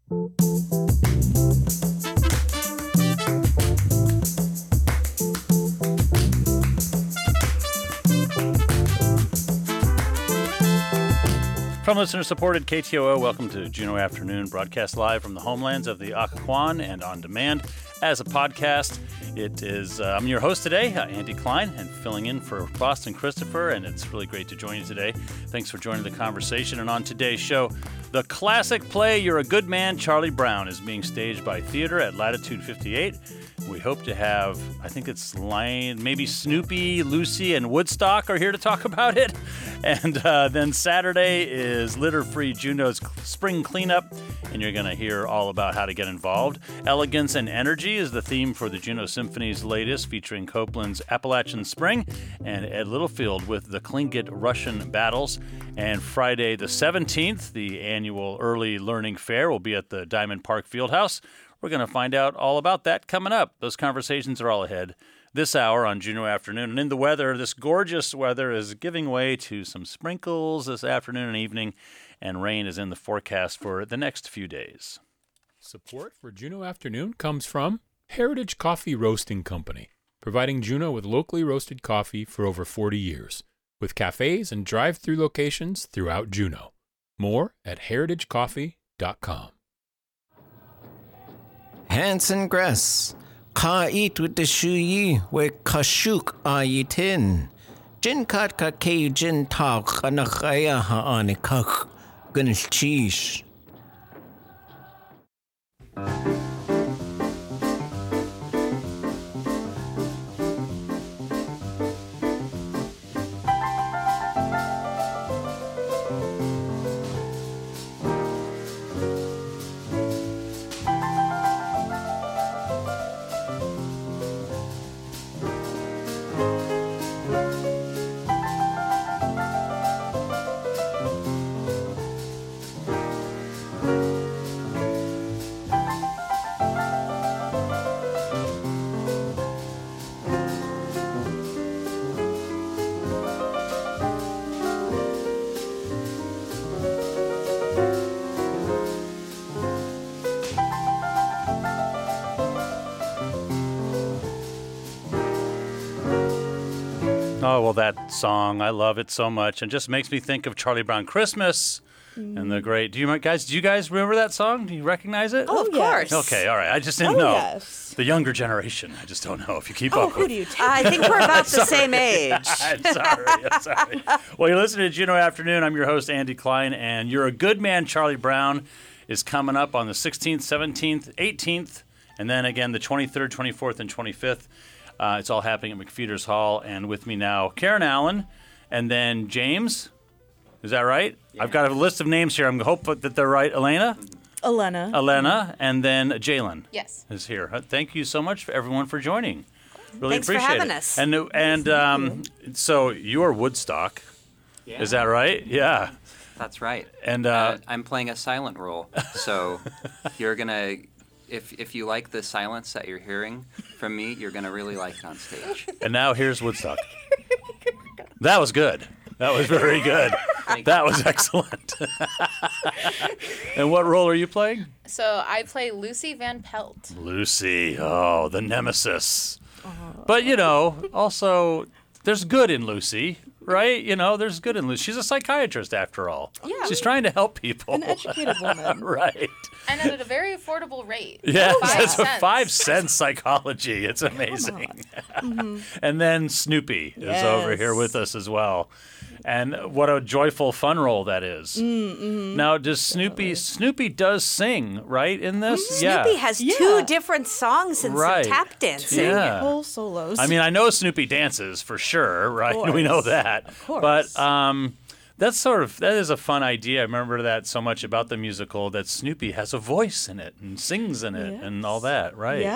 From listener-supported KTOO, welcome to Juneau Afternoon, broadcast live from the homelands of the Occoquan and on demand as a podcast. It is, I'm your host today, Andy Klein, and filling in for Boston Christopher, and it's really great to join you today. Thanks for joining the conversation. And on today's show, the classic play You're a Good Man, Charlie Brown is being staged by theater at Latitude 58. We hope to have, I think it's maybe Snoopy, Lucy, and Woodstock are here to talk about it. And then Saturday is Litter-Free Juneau's Spring Cleanup, and you're going to hear all about how to get involved. Elegance and Energy is the theme for the Juneau Symphony's latest, featuring Copeland's Appalachian Spring and Ed Littlefield with the Tlingit Russian Battles. And Friday the 17th, the annual Early Learning Fair will be at the Diamond Park Fieldhouse. We're going to find out all about that coming up. Those conversations are all ahead this hour on Juneau Afternoon. And in the weather, this gorgeous weather is giving way to some sprinkles this afternoon and evening, and rain is in the forecast for the next few days. Support for Juneau Afternoon comes from Heritage Coffee Roasting Company, providing Juneau with locally roasted coffee for over 40 years, with cafes and drive-through locations throughout Juneau. More at heritagecoffee.com. Hanson Gress, ka eat with the shu yi, we kashuk a yi tin. Jin kat ka ke jin ta khanakaya ha ane kak, gunnish cheese. Oh, well, that song, I love it so much. And just makes me think of Charlie Brown Christmas and the great... Do you guys remember that song? Do you recognize it? Oh, of course. Okay, all right. I just didn't know. Yes. The younger generation. I just don't know if you keep up Who with do you take? I think we're about the same age. I'm sorry. Well, you're listening to Juneau Afternoon. I'm your host, Andy Klein, and You're a Good Man, Charlie Brown is coming up on the 16th, 17th, 18th, and then again the 23rd, 24th, and 25th. It's all happening at McFeeters Hall, and with me now, Karen Allen, and then James. Is that right? Yeah. I've got a list of names here. I'm hopeful that they're right. Elena, and then Jalen. Yes. Is here. Thank you so much, everyone, for joining. Really Thanks appreciate for having it. us. And so you're Woodstock. Yeah. Is that right? Yeah. That's right. And I'm playing a silent role, so you're gonna, if you like the silence that you're hearing from me, you're gonna really like it on stage. And now here's Woodstock. That was good. That was very good. That was excellent. And what role are you playing? So I play Lucy Van Pelt. Lucy. Oh, the nemesis. But, also, there's good in Lucy, right? There's good in Lucy. She's a psychiatrist, after all. Yeah. She's trying to help people. An educated woman. Right. And at a very affordable rate. Yeah, it's 5 a 5 cent psychology. It's amazing. And then Snoopy is over here with us as well. And what a joyful fun role that is. Now, does Snoopy does sing, right, in this? Yeah. Snoopy has 2 different songs and some tap dancing. Yeah. Whole solos. I mean, I know Snoopy dances for sure, right? Of course. We know that. Of course. But that is a fun idea. I remember that so much about the musical, that Snoopy has a voice in it and sings in it and all that, right? Yeah.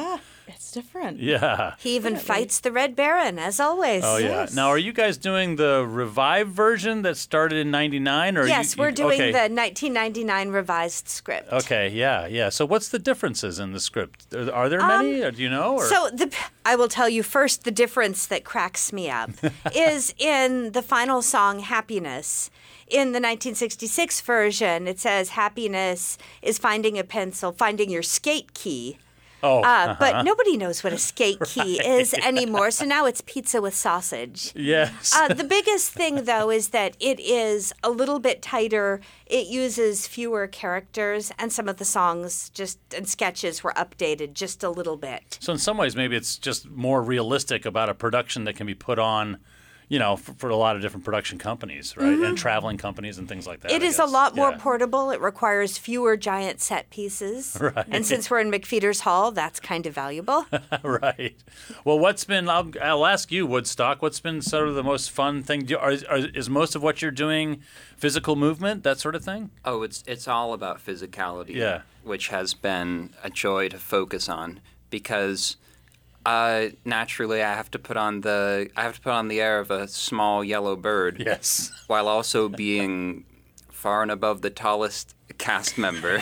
It's different. Yeah. He even fights the Red Baron, as always. Oh, yeah. Yes. Now, are you guys doing the revived version that started in 99? Or Yes, we're doing the 1999 revised script. Okay, yeah. So what's the differences in the script? Are there many? Or do you know? Or? So I will tell you first the difference that cracks me up is in the final song, Happiness. In the 1966 version, it says happiness is finding a pencil, finding your skate key. But nobody knows what a skate key is anymore, so now it's pizza with sausage. Yes. The biggest thing, though, is that it is a little bit tighter. It uses fewer characters, and some of the songs and sketches were updated just a little bit. So in some ways, maybe it's just more realistic about a production that can be put on, for a lot of different production companies, right? And traveling companies and things like that. It is a lot more portable. It requires fewer giant set pieces. Right. And since we're in McFeeters Hall, that's kind of valuable. Right. Well, I'll ask you, Woodstock, what's been sort of the most fun thing? Is most of what you're doing physical movement, that sort of thing? Oh, it's all about physicality, which has been a joy to focus on because naturally I have to put on the air of a small yellow bird. Yes. While also being far and above the tallest cast member.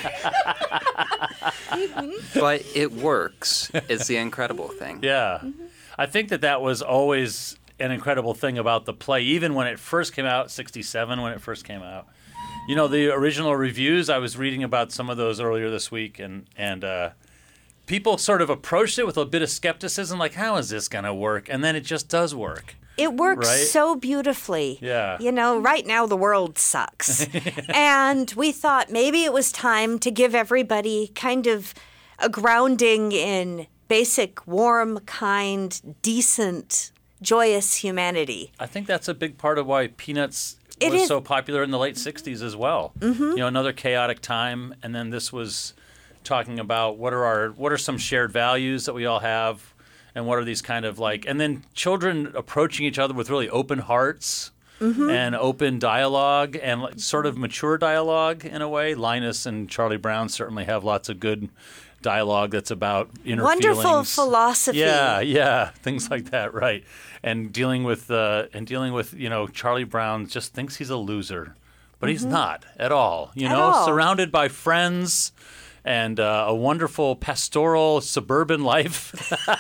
But it works, is the incredible thing. Yeah. I think that was always an incredible thing about the play, even when it first came out, 67 when it first came out. The original reviews, I was reading about some of those earlier this week, and people sort of approached it with a bit of skepticism, like, how is this going to work? And then it just does work. It works so beautifully. Yeah. Right now the world sucks. And we thought maybe it was time to give everybody kind of a grounding in basic, warm, kind, decent, joyous humanity. I think that's a big part of why Peanuts was so popular in the late 60s as well. Mm-hmm. Another chaotic time, and then this was talking about what are some shared values that we all have, and what are these kind of and then children approaching each other with really open hearts and open dialogue and sort of mature dialogue in a way. Linus and Charlie Brown certainly have lots of good dialogue that's about inner wonderful feelings. Philosophy. Yeah, things like that, right? And dealing with Charlie Brown just thinks he's a loser, but he's not at all. Surrounded by friends and a wonderful pastoral suburban life.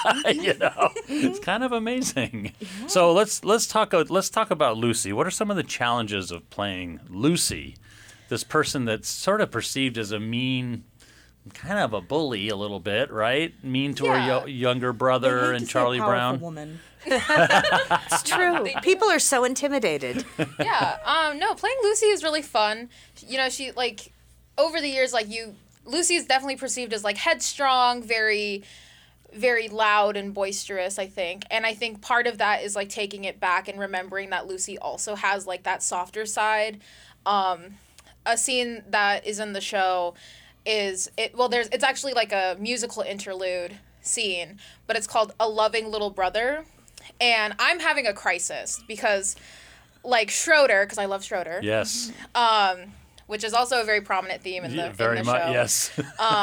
It's kind of amazing. Yeah. So let's talk about Lucy. What are some of the challenges of playing Lucy, this person that's sort of perceived as a mean, kind of a bully a little bit, right? Mean to her younger brother and Charlie Brown. Woman. It's true. People are so intimidated. Yeah. No, playing Lucy is really fun. She over the years, Lucy is definitely perceived as headstrong, very, very loud and boisterous, I think. And I think part of that is taking it back and remembering that Lucy also has that softer side. A scene that is in the show it's actually a musical interlude scene, but it's called A Loving Little Brother. And I'm having a crisis because Schroeder, because I love Schroeder. Yes. Which is also a very prominent theme in the show. Very much, yes.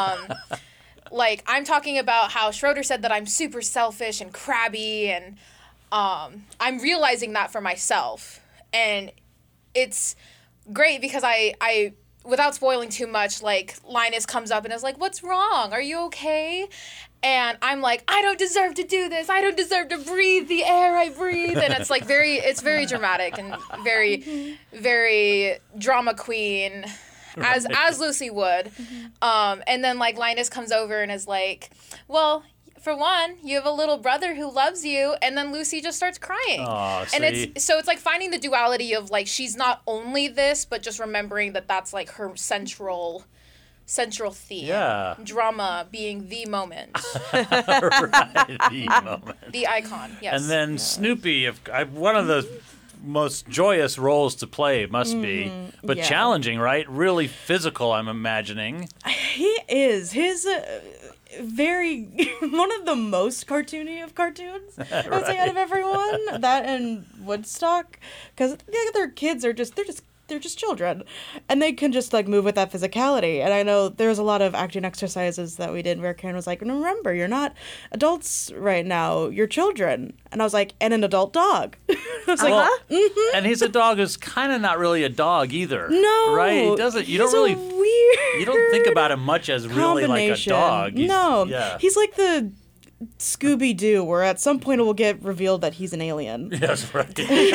I'm talking about how Schroeder said that I'm super selfish and crabby, and I'm realizing that for myself. And it's great because I without spoiling too much, Linus comes up and is like, "What's wrong? Are you okay?" And I'm like, "I don't deserve to do this. I don't deserve to breathe the air I breathe." And it's very dramatic and very, very drama queen, as Lucy would. And then Linus comes over and is like, "Well, for one, you have a little brother who loves you," and then Lucy just starts crying. Aww, and it's finding the duality of she's not only this, but just remembering that that's her central theme. Yeah. Drama being the moment. Right, the moment. The icon, yes. And then Snoopy, one of the most joyous roles to play must be, but challenging, right? Really physical, I'm imagining. He is. His very one of the most cartoony of cartoons, I would say, out of everyone. That and Woodstock, because the other kids are they're just they're just children, and they can just like move with that physicality. And I know there's a lot of acting exercises that we did where Karen was like, remember, you're not adults right now, you're children. And I was like, and an adult dog. I was like, Well, huh? and he's a dog who's kind of not really a dog either. No, right? He doesn't. You don't he's a really. weird. You don't think about him much as really like a combination. dog. No, Yeah. he's like the Scooby-Doo, where at some point it will get revealed that he's an alien. Yes, right.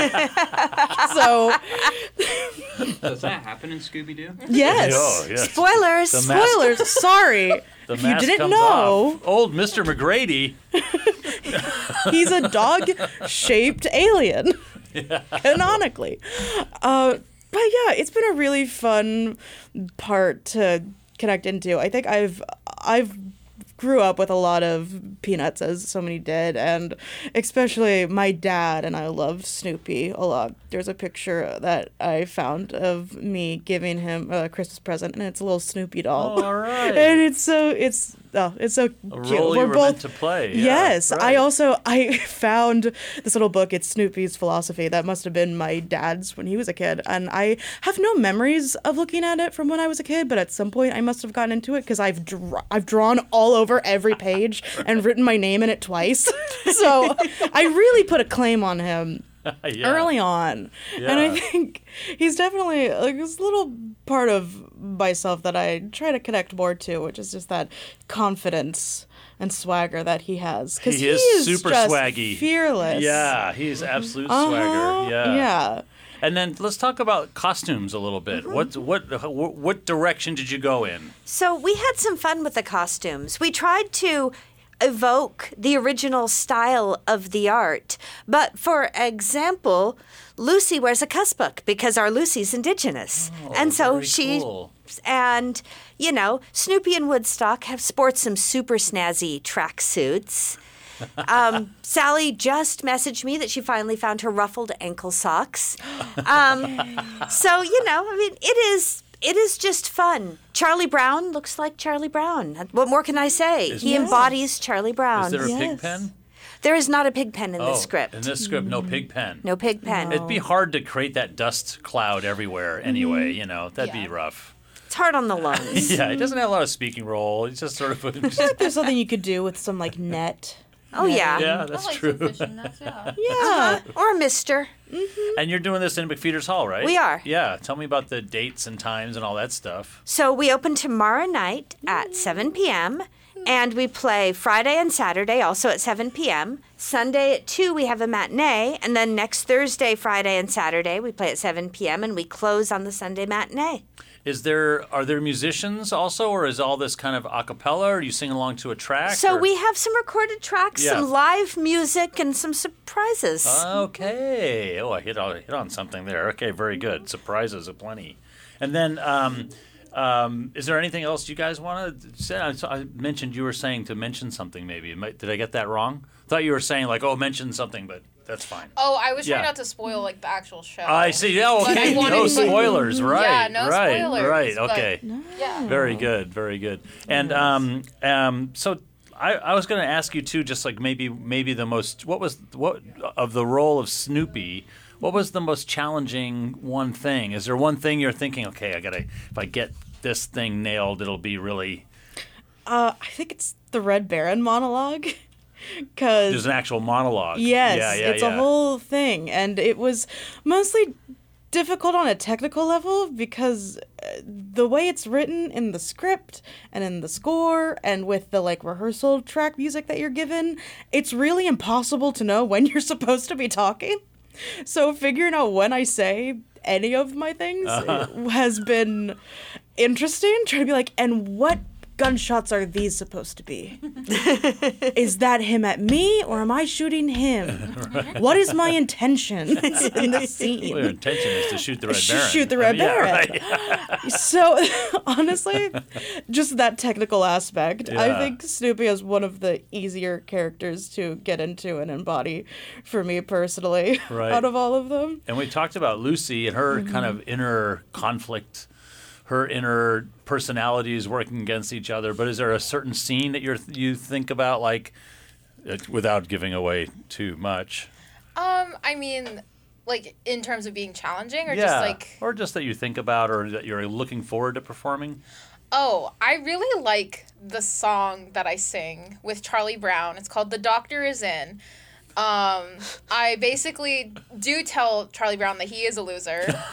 So, Does that happen in Scooby-Doo? yes. Oh, yes. Spoilers. The mask- Spoilers. Sorry. The If you mask didn't comes know, off. Old Mr. McGrady. he's a dog-shaped alien. Canonically. But yeah, it's been a really fun part to connect into. I think I've grew up with a lot of Peanuts, as so many did, and especially my dad and I loved Snoopy a lot. There's a picture that I found of me giving him a Christmas present, and it's a little Snoopy doll. Oh, all right. And it's so cute. A role you were meant to play. Yeah, Yes, right. I found this little book. It's Snoopy's Philosophy. That must have been my dad's when he was a kid, and I have no memories of looking at it from when I was a kid. But at some point, I must have gotten into it because I've drawn all over every page and written my name in it twice. So I really put a claim on him. Yeah. Early on. Yeah. And I think he's definitely like this little part of myself that I try to connect more to, which is just that confidence and swagger that he has. Because He is super just swaggy. fearless. Yeah, he's absolute Uh-huh. swagger. Yeah. Yeah. And then let's talk about costumes a little bit. What direction did you go in? So we had some fun with the costumes. We tried to evoke the original style of the art. But for example, Lucy wears a cussbook because our Lucy's indigenous. and so very she cool. and Snoopy and Woodstock have sports some super snazzy tracksuits. Sally just messaged me that she finally found her ruffled ankle socks. It is just fun. Charlie Brown looks like Charlie Brown. What more can I say? He embodies Charlie Brown. Is there a pig pen? There is not a pig pen in this script. In this script, no pig pen. No pig pen. It'd be hard to create that dust cloud everywhere anyway, That'd be Yeah. rough. It's hard on the lungs. Yeah, he doesn't have a lot of speaking role. He's just sort of... There's something you could do with some like net. Oh, yeah. yeah, that's true. Yeah. Or a mister. And you're doing this in McFeeters Hall, right? We are. Yeah. Tell me about the dates and times and all that stuff. So we open tomorrow night at 7 p.m. And we play Friday and Saturday also at 7 p.m. Sunday at 2 we have a matinee. And then next Thursday, Friday, and Saturday we play at 7 p.m. and we close on the Sunday matinee. Are there musicians also, or is all this kind of a cappella, or do you sing along to a track? So or? we have some recorded tracks, Yeah. some live music, and some surprises. Okay. Oh, I hit on something there. Okay, very good. Surprises aplenty. And then, is there anything else you guys want to say? I mentioned you were saying to mention something. Maybe did I get that wrong? I thought you were saying like, mention something, but that's fine. Oh, I was trying Yeah. not to spoil like the actual show. I see. Yeah, But okay. I wanted No to- spoilers. Right. Yeah, no right. spoilers, Right. but- Okay. Yeah. Very good. Very good. And so I was going to ask you too, just like maybe the most what of the role of Snoopy. What was the most challenging one thing? Is there one thing you're thinking? Okay, if I get this thing nailed, it'll be really. I think it's the Red Baron monologue. Because There's an actual monologue. yes, Yeah, it's a whole thing, and it was mostly difficult on a technical level because the way it's written in the script and in the score and with the like rehearsal track music that you're given, it's really impossible to know when you're supposed to be talking. So figuring out when I say any of my things has been interesting. Trying to be like, and what gunshots are these supposed to be? Is that him at me, or am I shooting him? Right. What is my intention in the scene? Well, your intention is to shoot the Red Baron. Shoot the Red Baron. Yeah, right. So, honestly, just that technical aspect. I Yeah. think Snoopy is one of the easier characters to get into and embody for me personally, Right. out of all of them. And we talked about Lucy and her kind of inner conflict, her inner personalities working against each other. But is there a certain scene that you think about, like, without giving away too much? I mean, Like, in terms of being challenging, or yeah, just like... or just that you think about or that you're looking forward to performing? Oh, I really like the song that I sing with Charlie Brown. It's called The Doctor Is In. I basically do tell Charlie Brown that he is a loser. Good.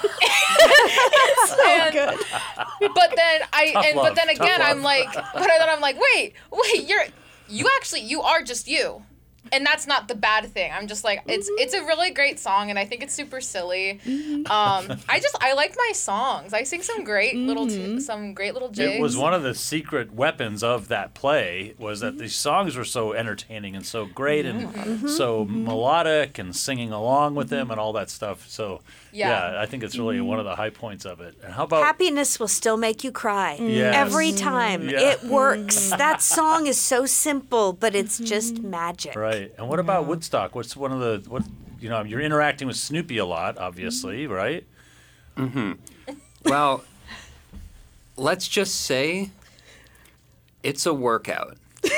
But then I'm like, wait, you are just you. And that's not the bad thing. I'm just like, it's a really great song, and I think it's super silly. I like my songs. I sing some great little jigs. It was one of the secret weapons of that play was that these songs were so entertaining and so great and so melodic and singing along with them and all that stuff. So yeah, I think it's really one of the high points of it. And how about Happiness will still make you cry Yes. every time. Yeah. It works. That song is so simple, but it's just magic. Right. And what about Woodstock? What's one of the you're interacting with Snoopy a lot, obviously, right? Mm-hmm. Well, let's just say it's a workout.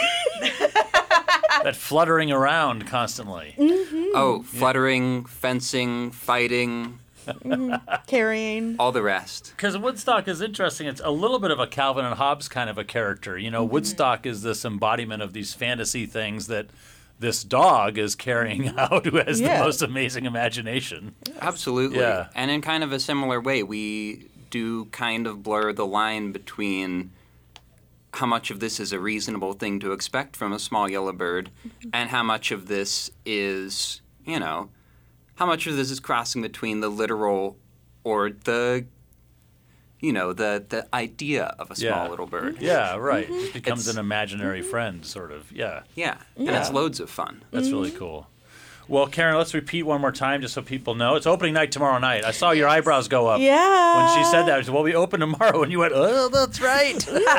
That fluttering around constantly. Oh, fluttering, fencing, fighting, Carrying. all the rest. Because Woodstock is interesting. It's a little bit of a Calvin and Hobbes kind of a character. Woodstock is this embodiment of these fantasy things that this dog is carrying out who has the most amazing imagination. Absolutely. Yeah. And in kind of a similar way, we do kind of blur the line between how much of this is a reasonable thing to expect from a small yellow bird and how much of this is, how much of this is crossing between the literal or the idea of a small little bird. Yeah, right. It becomes an imaginary friend, sort of. Yeah. Yeah. And it's loads of fun. That's really cool. Well, Karen, let's repeat one more time just so people know. It's opening night tomorrow night. I saw your eyebrows go up. Yeah. When she said that, I said, well, we open tomorrow. And you went, oh, that's right.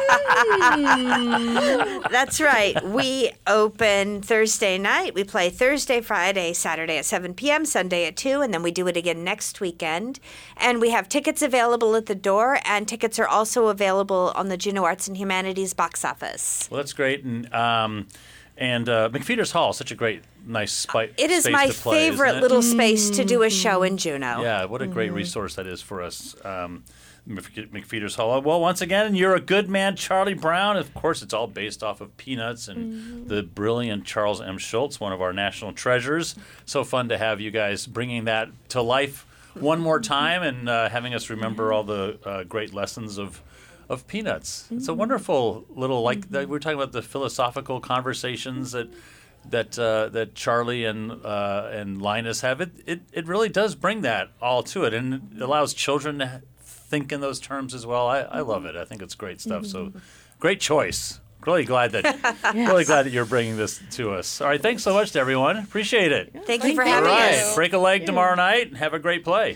That's right. We open Thursday night. We play Thursday, Friday, Saturday at 7 p.m., Sunday at 2, and then we do it again next weekend. And we have tickets available at the door, and tickets are also available on the Juneau Arts and Humanities box office. Well, that's great. And McFeeters Hall, such a great, nice space to play. It is my favorite little space to do a show in Juneau. Yeah, what a great resource that is for us. McFeeters Hall. Well, once again, You're a Good Man, Charlie Brown. Of course, it's all based off of Peanuts and the brilliant Charles M. Schulz, one of our national treasures. So fun to have you guys bringing that to life one more time and having us remember all the great lessons of Peanuts. It's a wonderful little, we were talking about the philosophical conversations that Charlie and Linus have. It really does bring that all to it, and it allows children to think in those terms as well. I love it. I think it's great stuff. So, great choice. Really glad that you're bringing this to us. All right, thanks so much to everyone. Appreciate it. Thank you for having us. All right, break a leg tomorrow night and have a great play.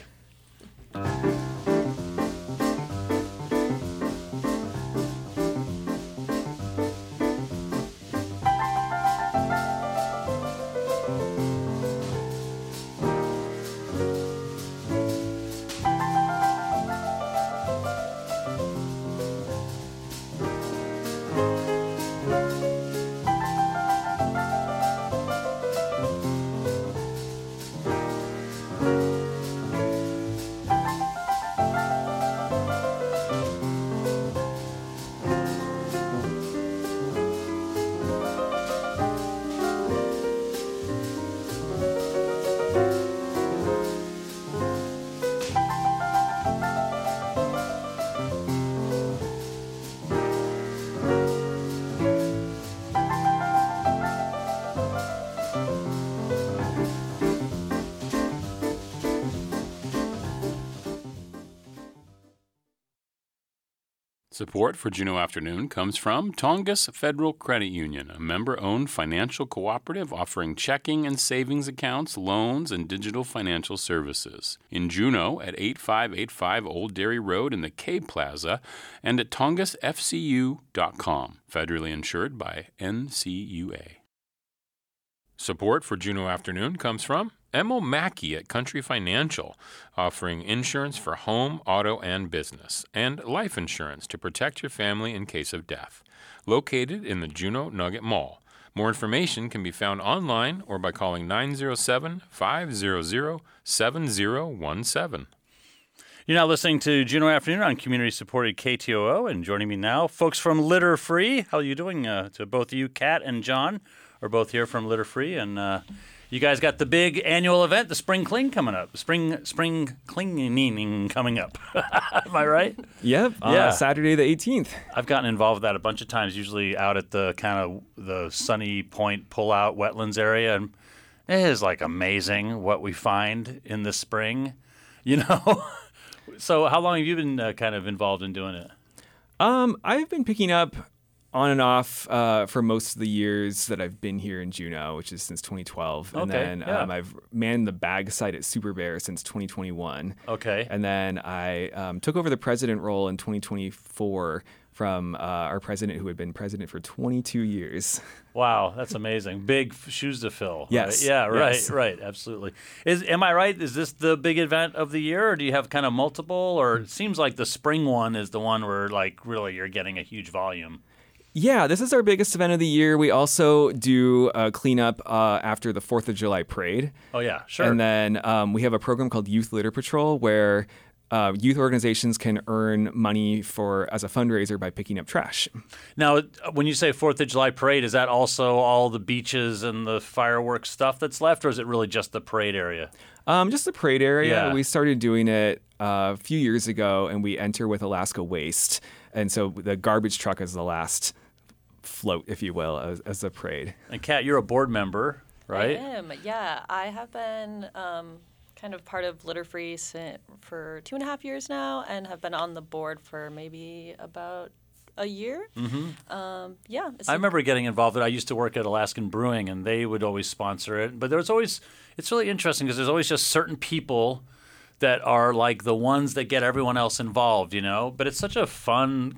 Support for Juneau Afternoon comes from Tongass Federal Credit Union, a member-owned financial cooperative offering checking and savings accounts, loans, and digital financial services. In Juneau at 8585 Old Dairy Road in the K Plaza and at tongassfcu.com. Federally insured by NCUA. Support for Juneau Afternoon comes from Emil Mackey at Country Financial, offering insurance for home, auto, and business, and life insurance to protect your family in case of death. Located in the Juneau Nugget Mall. More information can be found online or by calling 907-500-7017. You're now listening to Juneau Afternoon on community-supported KTOO, and joining me now, folks from Litter Free. How are you doing? To both of you, Kat and John are both here from Litter Free, and you guys got the big annual event, the Spring Clean, coming up. Spring cleaning coming up. Am I right? Yep. Yeah. Saturday the 18th. I've gotten involved with that a bunch of times, usually out at the kind of the Sunny Point pull-out wetlands area, and it is like amazing what we find in the spring, you know? So how long have you been kind of involved in doing it? I've been picking up on and off for most of the years that I've been here in Juneau, which is since 2012. And then I've manned the bag site at Super Bear since 2021. Okay. And then I took over the president role in 2024 from our president, who had been president for 22 years. Wow, that's amazing. Big shoes to fill. Yes. Right? Yeah, right, yes. right, absolutely. Am I right? Is this the big event of the year, or do you have kind of multiple? Or it seems like the spring one is the one where, like, really you're getting a huge volume. Yeah, this is our biggest event of the year. We also do cleanup after the 4th of July parade. Oh, yeah, sure. And then we have a program called Youth Litter Patrol where youth organizations can earn money as a fundraiser by picking up trash. Now, when you say 4th of July parade, is that also all the beaches and the fireworks stuff that's left, or is it really just the parade area? Just the parade area. Yeah. We started doing it a few years ago, and we enter with Alaska Waste. And so the garbage truck is the last float, if you will, as the parade. And Kat, you're a board member, right? I am, yeah. I have been kind of part of Litter Free for 2.5 years now, and have been on the board for maybe about a year. Mm-hmm. Yeah. I remember getting involved. I used to work at Alaskan Brewing, and they would always sponsor it. But it's really interesting because there's always just certain people that are like the ones that get everyone else involved, you know? But it's such a fun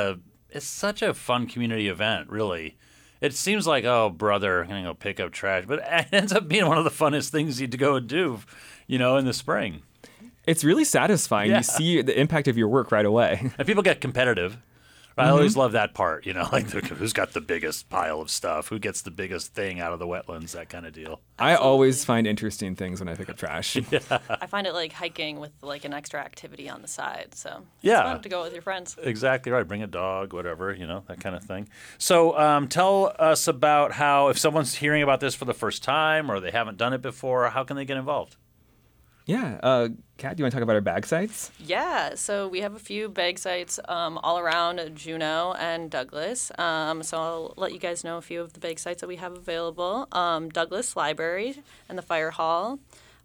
community event, really. It seems like, oh, brother, I'm going to go pick up trash. But it ends up being one of the funnest things you to go and do, you know, in the spring. It's really satisfying. Yeah. You see the impact of your work right away. And people get competitive. I always love that part, you know, like who's got the biggest pile of stuff, who gets the biggest thing out of the wetlands, that kind of deal. I always find interesting things when I pick up trash. I find it like hiking with like an extra activity on the side. So it's Yeah. fun to go with your friends. Exactly right. Bring a dog, whatever, you know, that kind of thing. So tell us about how, if someone's hearing about this for the first time or they haven't done it before, how can they get involved? Yeah. Kat, do you want to talk about our bag sites? Yeah, so we have a few bag sites all around Juneau and Douglas. So I'll let you guys know a few of the bag sites that we have available. Douglas Library and the Fire Hall,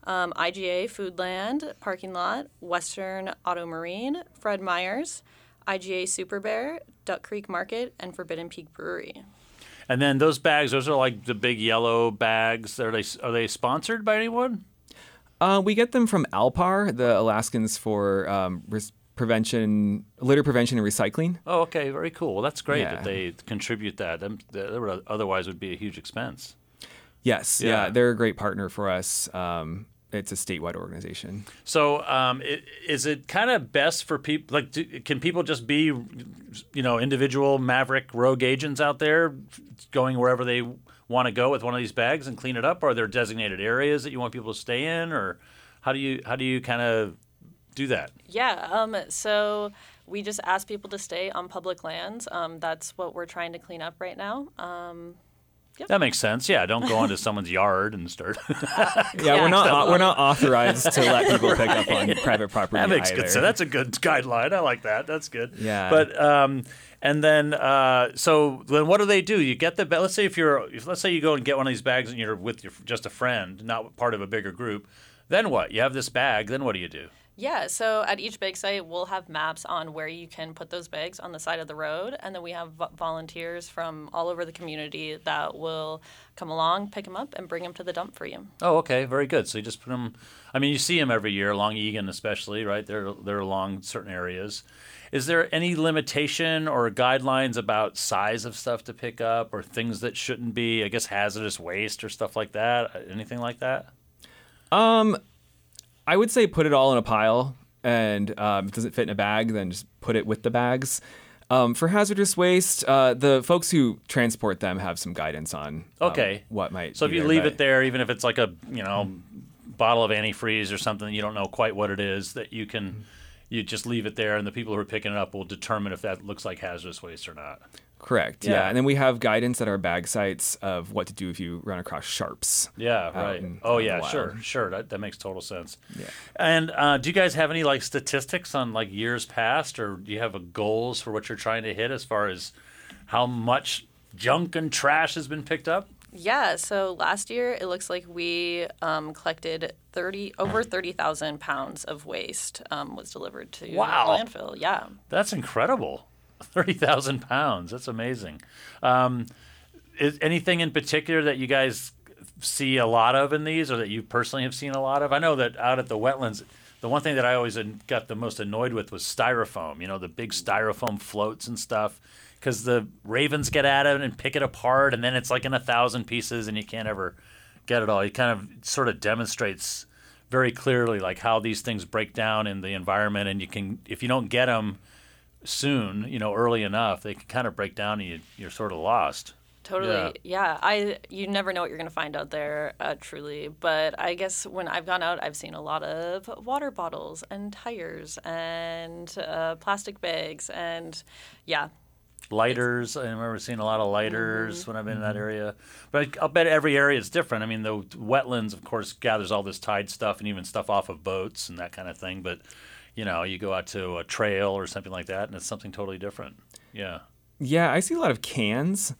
IGA Foodland Parking Lot, Western Auto Marine, Fred Meyer's, IGA Super Bear, Duck Creek Market, and Forbidden Peak Brewery. And then those bags, those are like the big yellow bags. Are they sponsored by anyone? We get them from ALPAR, the Alaskans for litter prevention and recycling. Oh, okay. Very cool. Well, that's great Yeah. that they contribute that. That otherwise would be a huge expense. Yes. Yeah. Yeah. They're a great partner for us. It's a statewide organization. So is it kind of best for people, like, can people just be, you know, individual maverick rogue agents out there going wherever they want to go with one of these bags and clean it up? Or are there designated areas that you want people to stay in? Or how do you kind of do that? Yeah, so we just ask people to stay on public lands. That's what we're trying to clean up right now. That makes sense. Yeah, don't go into someone's yard and start. Yeah, we're not authorized to let people pick up on private property. That makes either. good sense. That's a good guideline. I like that. That's good. Yeah. But and then so then what do? You get the let's say let's say you go and get one of these bags and you're with just a friend, not part of a bigger group. Then what? You have this bag. Then what do you do? Yeah, so at each bag site, we'll have maps on where you can put those bags on the side of the road, and then we have volunteers from all over the community that will come along, pick them up, and bring them to the dump for you. Oh, okay, very good. So you just put them. I mean, you see them every year along Egan, especially, right? They're along certain areas. Is there any limitation or guidelines about size of stuff to pick up, or things that shouldn't be? I guess hazardous waste or stuff like that. Anything like that? I would say put it all in a pile, and if it doesn't fit in a bag, then just put it with the bags. For hazardous waste, the folks who transport them have some guidance on what might. So if you leave it there, even if it's like a bottle of antifreeze or something, you don't know quite what it is, that you can you just leave it there, and the people who are picking it up will determine if that looks like hazardous waste or not. Correct. Yeah. And then we have guidance at our bag sites of what to do if you run across sharps. Yeah. Right. Sure. That makes total sense. Yeah. And do you guys have any like statistics on like years past, or do you have goals for what you're trying to hit as far as how much junk and trash has been picked up? Yeah, so last year it looks like we collected over 30,000 pounds of waste was delivered to landfill. Yeah, that's incredible. 30,000 pounds. That's amazing. Is anything in particular that you guys see a lot of in these, or that you personally have seen a lot of? I know that out at the wetlands, the one thing that I always got the most annoyed with was styrofoam. The big styrofoam floats and stuff. Because the ravens get at it and pick it apart, and then it's like in 1,000 pieces, and you can't ever get it all. It kind of sort of demonstrates very clearly like how these things break down in the environment, and you can, if you don't get them soon, early enough, they can kind of break down, and you're sort of lost. Totally, yeah. You never know what you're going to find out there, truly. But I guess when I've gone out, I've seen a lot of water bottles and tires and plastic bags, and lighters. I remember seeing a lot of lighters when I've been in that area. But I'll bet every area is different. I mean, the wetlands, of course, gathers all this tide stuff and even stuff off of boats and that kind of thing. But, you go out to a trail or something like that, and it's something totally different. Yeah. Yeah, I see a lot of cans.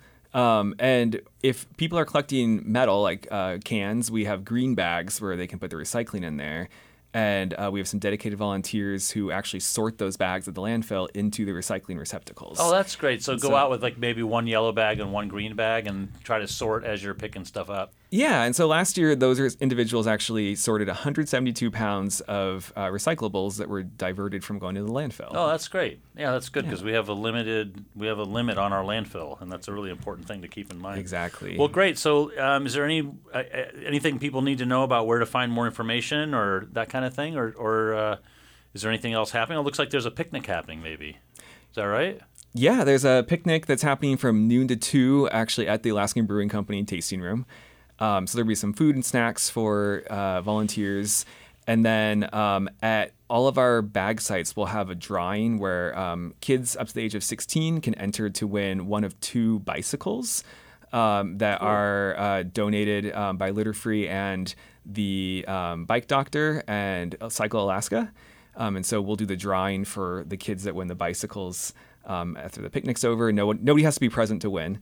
And if people are collecting metal, like cans, we have green bags where they can put the recycling in there. And we have some dedicated volunteers who actually sort those bags at the landfill into the recycling receptacles. Oh, that's great. So go out with like maybe one yellow bag and one green bag and try to sort as you're picking stuff up. Yeah, and so last year, those individuals actually sorted 172 pounds of recyclables that were diverted from going to the landfill. Oh, that's great. Yeah, that's good because we have a limit on our landfill, and that's a really important thing to keep in mind. Exactly. Well, great. So, is there anything people need to know about where to find more information or that kind of thing, or is there anything else happening? It looks like there's a picnic happening. Maybe is that right? Yeah, there's a picnic that's happening from noon to 2, actually at the Alaskan Brewing Company tasting room. So there'll be some food and snacks for volunteers. And then at all of our bag sites, we'll have a drawing where kids up to the age of 16 can enter to win one of 2 bicycles that are donated by Litter Free and the Bike Doctor and Cycle Alaska. And so we'll do the drawing for the kids that win the bicycles after the picnic's over. Nobody has to be present to win.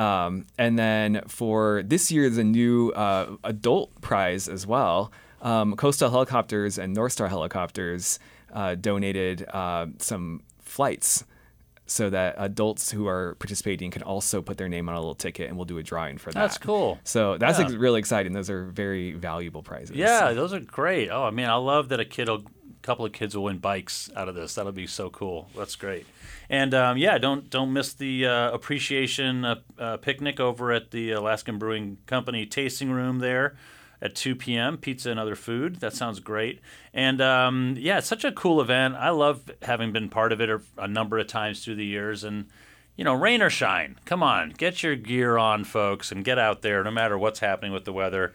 And then for this year, there's a new adult prize as well. Coastal Helicopters and North Star Helicopters donated some flights so that adults who are participating can also put their name on a little ticket, and we'll do a drawing for that. That's cool. So that's really exciting. Those are very valuable prizes. Yeah, those are great. Oh, I mean, I love that a couple of kids will win bikes out of this. That'll be so cool. That's great. And don't miss the appreciation picnic over at the Alaskan Brewing Company tasting room there at 2 p.m. Pizza and other food. That sounds great. And it's such a cool event. I love having been part of it a number of times through the years. And rain or shine, come on, get your gear on, folks, and get out there. No matter what's happening with the weather,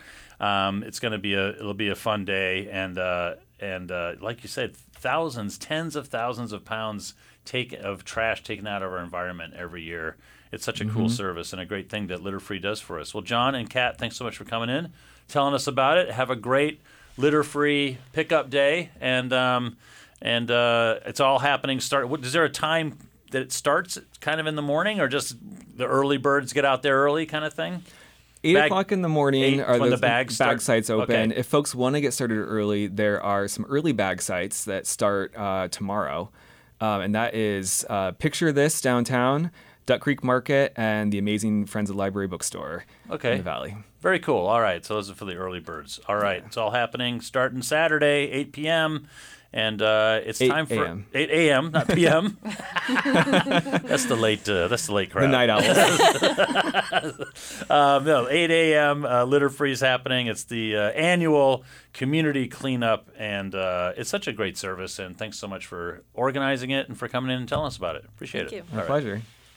it'll be a fun day. And like you said, tens of thousands of pounds of trash taken out of our environment every year. It's such a cool service and a great thing that Litter Free does for us. Well, John and Kat, thanks so much for coming in, telling us about it. Have a great Litter Free pickup day, and it's all happening. Is there a time that it starts? Kind of in the morning, or just the early birds get out there early, kind of thing? 8 o'clock in the morning are when the bag sites open. Okay. If folks want to get started early, there are some early bag sites that start tomorrow. And that is Picture This downtown, Duck Creek Market, and the amazing Friends of the Library bookstore in the Valley. Very cool. All right. So those are for the early birds. All right. It's all happening starting Saturday, 8 p.m., and it's time for 8 a.m., not p.m. That's the late crowd. The night owls. No, 8 a.m. Litter Free is happening. It's the annual community cleanup, and it's such a great service. And thanks so much for organizing it and for coming in and telling us about it. Appreciate Thank it. you. My pleasure.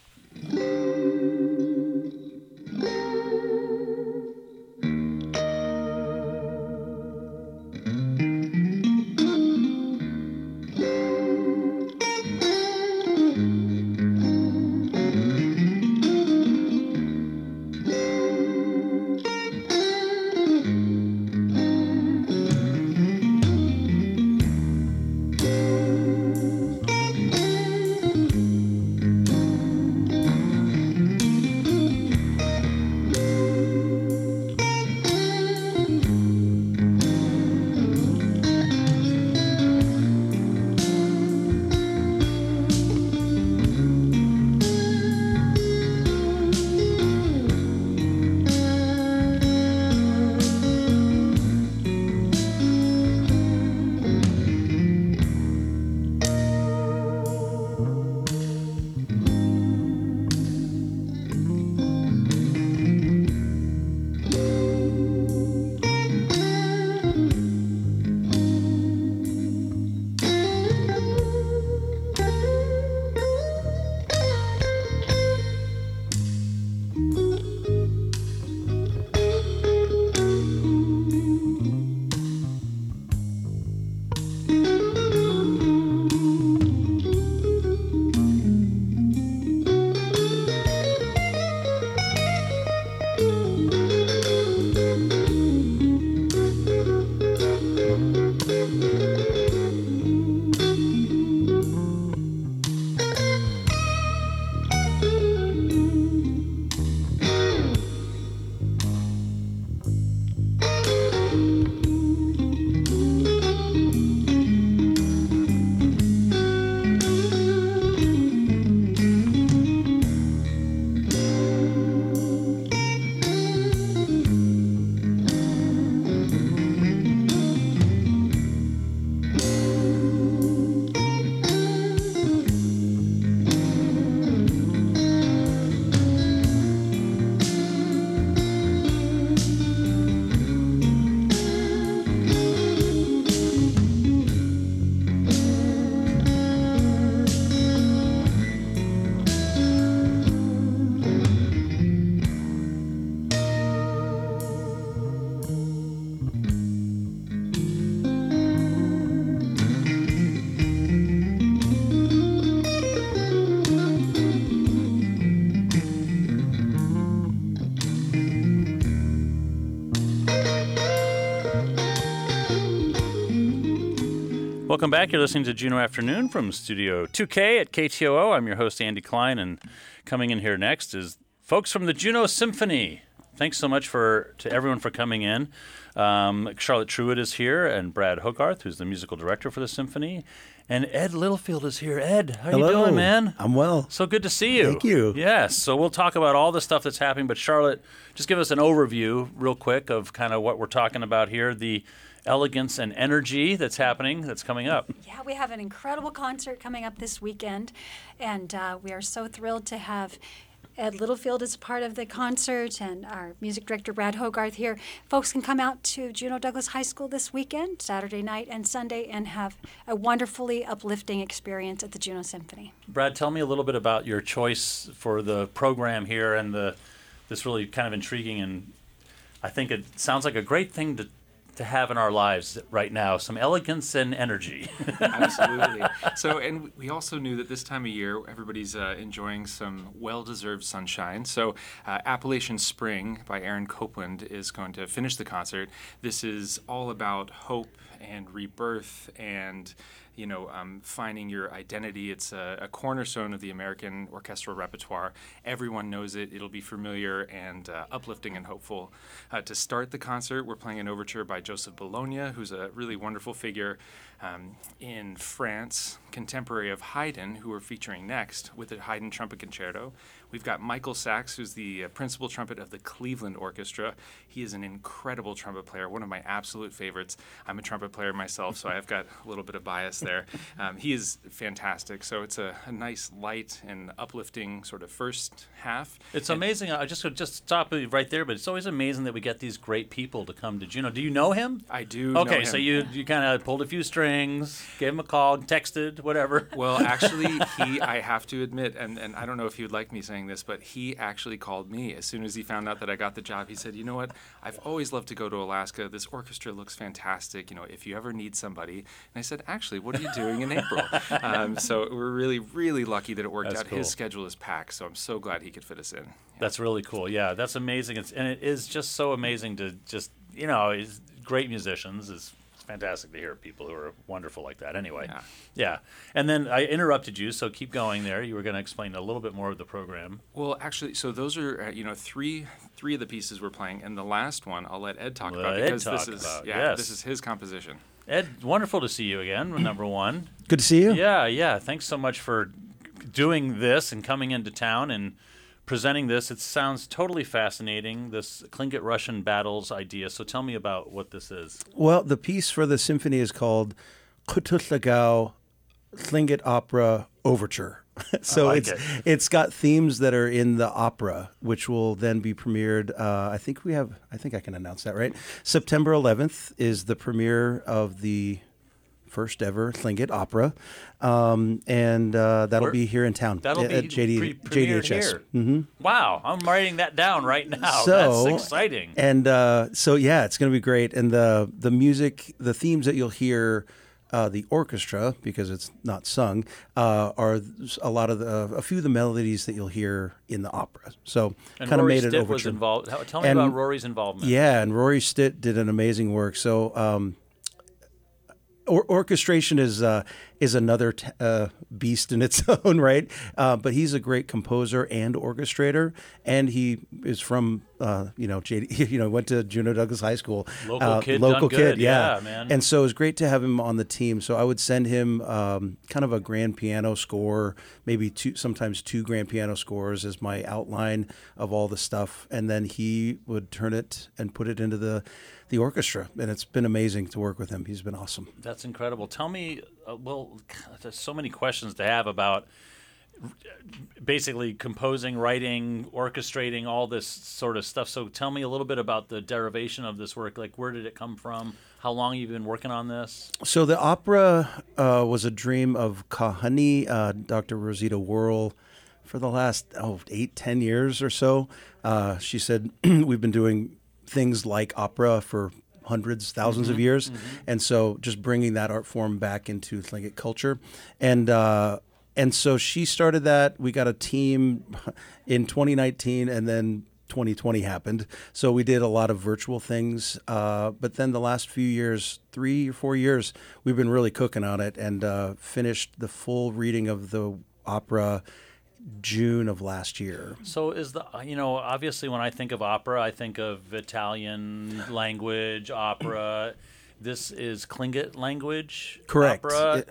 Welcome back. You're listening to Juneau Afternoon from Studio 2K at KTOO. I'm your host, Andy Klein, and coming in here next is folks from the Juneau Symphony. Thanks so much to everyone for coming in. Charlotte Truitt is here, and Brad Hogarth, who's the musical director for the symphony. And Ed Littlefield is here. Ed, how you doing, man? I'm well. So good to see you. Thank you. Yes. So we'll talk about all the stuff that's happening. But Charlotte, just give us an overview real quick of kind of what we're talking about here, the elegance and energy that's happening, that's coming up. Yeah, we have an incredible concert coming up this weekend. And we are so thrilled to have Ed Littlefield is a part of the concert, and our music director, Brad Hogarth, here. Folks can come out to Juneau Douglas High School this weekend, Saturday night and Sunday, and have a wonderfully uplifting experience at the Juneau Symphony. Brad, tell me a little bit about your choice for the program here and this really kind of intriguing, and I think it sounds like a great thing to have in our lives right now, some elegance and energy. Absolutely. So, and we also knew that this time of year, everybody's enjoying some well-deserved sunshine. So, Appalachian Spring by Aaron Copland is going to finish the concert. This is all about hope and rebirth and finding your identity. It's a cornerstone of the American orchestral repertoire. Everyone knows it. It'll be familiar and uplifting and hopeful. To start the concert, we're playing an overture by Joseph Bologna, who's a really wonderful figure in France, contemporary of Haydn, who we're featuring next with the Haydn Trumpet Concerto. We've got Michael Sachs, who's the principal trumpet of the Cleveland Orchestra. He is an incredible trumpet player, one of my absolute favorites. I'm a trumpet player myself, so I've got a little bit of bias there. He is fantastic. So it's a nice, light, and uplifting sort of first half. It's amazing. I just stop it right there, but it's always amazing that we get these great people to come to Juneau. Do you know him? I do know him. Okay, so you kind of pulled a few strings, gave him a call, texted, whatever. Well, actually, I have to admit, and I don't know if he would like me saying this, but he actually called me as soon as he found out that I got the job. He said, you know what, I've always loved to go to Alaska. This orchestra looks fantastic. If you ever need somebody. And I said, actually, what are you doing in April? So we're really, really lucky that it worked out. Cool. His schedule is packed, so I'm so glad he could fit us in. Yeah. That's really cool. Yeah, that's amazing. And it is just so amazing to just, he's great musicians. It's fantastic to hear people who are wonderful like that. Anyway, yeah. And then I interrupted you, so keep going there. You were going to explain a little bit more of the program. Well, actually, so those are three of the pieces we're playing, and the last one I'll let Ed talk about because this is his composition. Ed, wonderful to see you again. Number one. Good to see you. Yeah. Thanks so much for doing this and coming into town and presenting this. It sounds totally fascinating, this Tlingit Russian battles idea. So tell me about what this is. Well, the piece for the symphony is called Kututlagao Tlingit Opera Overture. So it's got themes that are in the opera, which will then be premiered. I think I can announce that, right? September 11th is the premiere of the first ever Tlingit opera, and that'll be here in town. That'll be at JDHS. Here. Mm-hmm. Wow, I'm writing that down right now. So, that's exciting. And it's going to be great. And the music, the themes that you'll hear. The orchestra, because it's not sung, are a lot of a few of the melodies that you'll hear in the opera. So kind of made it overture. Was involved. Tell me about Rory's involvement. Yeah, and Rory Stitt did an amazing work. So orchestration is another beast in its own right, but he's a great composer and orchestrator, and he is from went to Juneau Douglas High School, local kid, yeah, man. And so it was great to have him on the team. So I would send him kind of a grand piano score, maybe sometimes two grand piano scores as my outline of all the stuff, and then he would turn it and put it into the orchestra, and it's been amazing to work with him. He's been awesome. That's incredible. Tell me, there's so many questions to have about basically composing, writing, orchestrating, all this sort of stuff. So tell me a little bit about the derivation of this work. Like, where did it come from? How long have you been working on this? So the opera was a dream of Kahani, Dr. Rosita Worrell, for the last 8-10 years or so. She said, we've been doing things like opera for hundreds, thousands of years. Mm-hmm. And so just bringing that art form back into Tlingit culture. And so she started that. We got a team in 2019, and then 2020 happened. So we did a lot of virtual things. But then the last few years, 3 or 4 years, we've been really cooking on it and finished the full reading of the opera June of last year. So is obviously when I think of opera, I think of Italian language opera. This is Tlingit language Correct. Opera.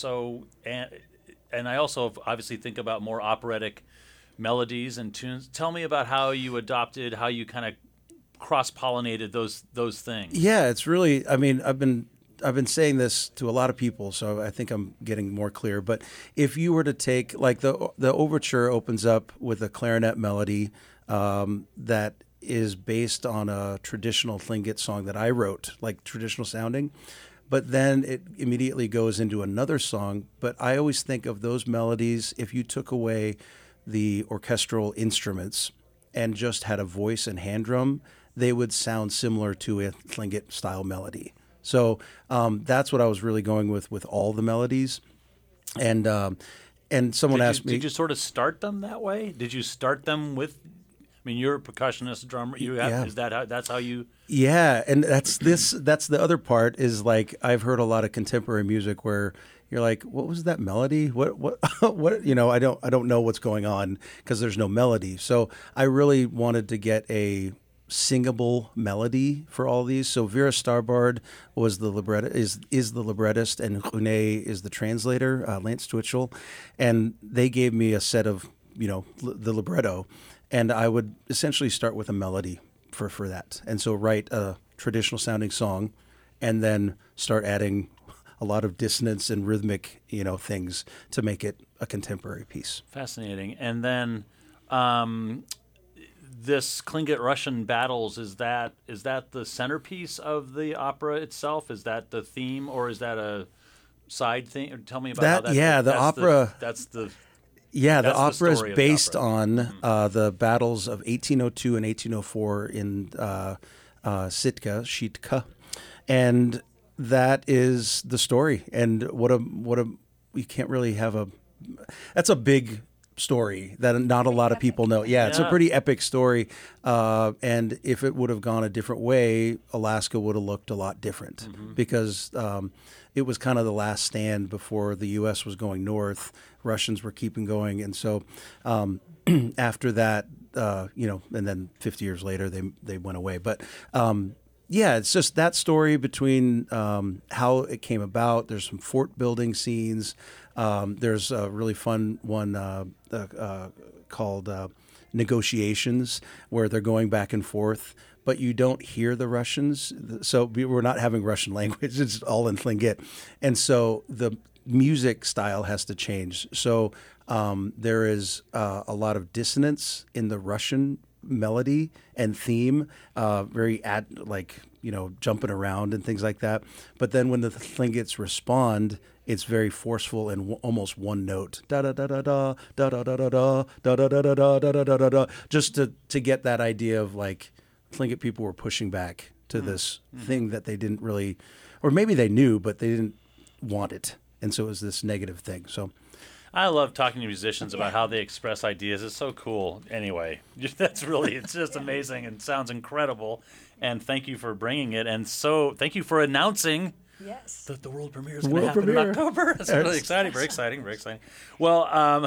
And I also obviously think about more operatic melodies and tunes. Tell me about how you adopted, how you kind of cross-pollinated those things. Yeah, it's really, I've been saying this to a lot of people, so I think I'm getting more clear. But if you were to take, like, the overture opens up with a clarinet melody that is based on a traditional Tlingit song that I wrote, like traditional sounding. But then it immediately goes into another song. But I always think of those melodies, if you took away the orchestral instruments and just had a voice and hand drum, they would sound similar to a Tlingit style melody. So that's what I was really going with all the melodies. And someone asked me, did you sort of start them that way? Did you start them with? I mean, you're a percussionist, drummer. Is that that's how you? Yeah, and that's the other part is, like, I've heard a lot of contemporary music where you're like, what was that melody? What I don't know what's going on because there's no melody. So I really wanted to get a singable melody for all these. So Vera Starbard was the is the librettist, and Rune is the translator, Lance Twitchell, and they gave me a set of the libretto, and I would essentially start with a melody for that, and so write a traditional sounding song, and then start adding a lot of dissonance and rhythmic, things to make it a contemporary piece. Fascinating. And then this Tlingit Russian battles, is that the centerpiece of the opera itself? Is that the theme, or is that a side thing? Tell me about that. How that. Yeah, the opera. The opera is based on the battles of 1802 and 1804 in Sitka, and that is the story. And you can't really have that's a big story that not a lot of people know. Yeah, it's a pretty epic story. And if it would have gone a different way, Alaska would have looked a lot different because it was kind of the last stand before the U.S. was going north. Russians were keeping going. And so after that, and then 50 years later, they went away. But it's just that story between how it came about. There's some fort building scenes. There's a really fun one called Negotiations, where they're going back and forth, but you don't hear the Russians. So we're not having Russian language. It's all in Tlingit. And so the music style has to change. So there is a lot of dissonance in the Russian melody and theme, very jumping around and things like that. But then when the Tlingits respond, it's very forceful and almost one note, da da da da da da da da da da da da da da da da da da da, just to get that idea of like Tlingit people were pushing back to this thing that they didn't really, or maybe they knew but they didn't want it, and so it was this negative thing. So I love talking to musicians about how they express ideas. It's so cool. Anyway, it's just amazing and sounds incredible. And thank you for bringing it. And so thank you for announcing that the world premiere is going to happen in October. It's really exciting. Very exciting. Very exciting. Well,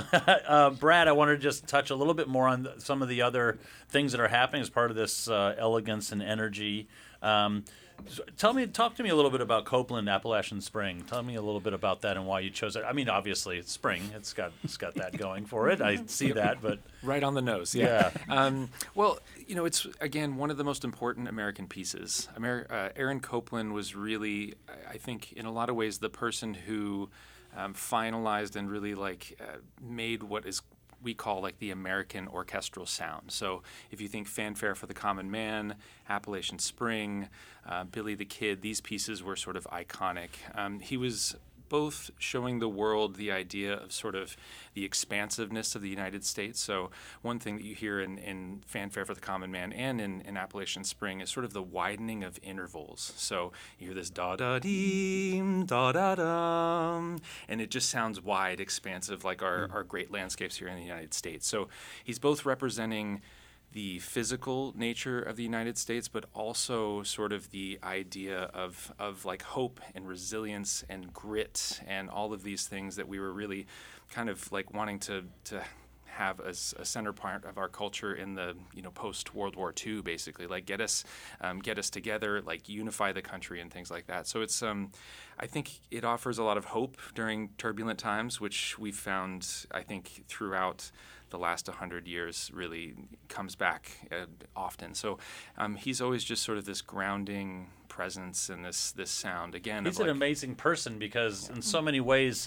Brad, I wanted to just touch a little bit more on some of the other things that are happening as part of this elegance and energy. Talk to me a little bit about Copeland Appalachian Spring. Tell me a little bit about that and why you chose it. I mean, obviously it's spring. It's got that going for it. I see that, but right on the nose. Yeah. Well, it's again one of the most important American pieces. Aaron Copland was really, I think, in a lot of ways, the person who finalized and really made what we call the American orchestral sound. So if you think Fanfare for the Common Man, Appalachian Spring, Billy the Kid, these pieces were sort of iconic. He was both showing the world the idea of sort of the expansiveness of the United States. So one thing that you hear in Fanfare for the Common Man and in Appalachian Spring is sort of the widening of intervals. So you hear this da-da-dee, da-da-dum, and it just sounds wide, expansive, like our great landscapes here in the United States. So he's both representing the physical nature of the United States, but also sort of the idea of hope and resilience and grit and all of these things that we were really kind of wanting to have as a center part of our culture in the post World War II, basically get us together, unify the country and things like that. So it's I think it offers a lot of hope during turbulent times, which we've found I think throughout the last 100 years really comes back often. So he's always just sort of this grounding presence and this sound again. He's an amazing person because in so many ways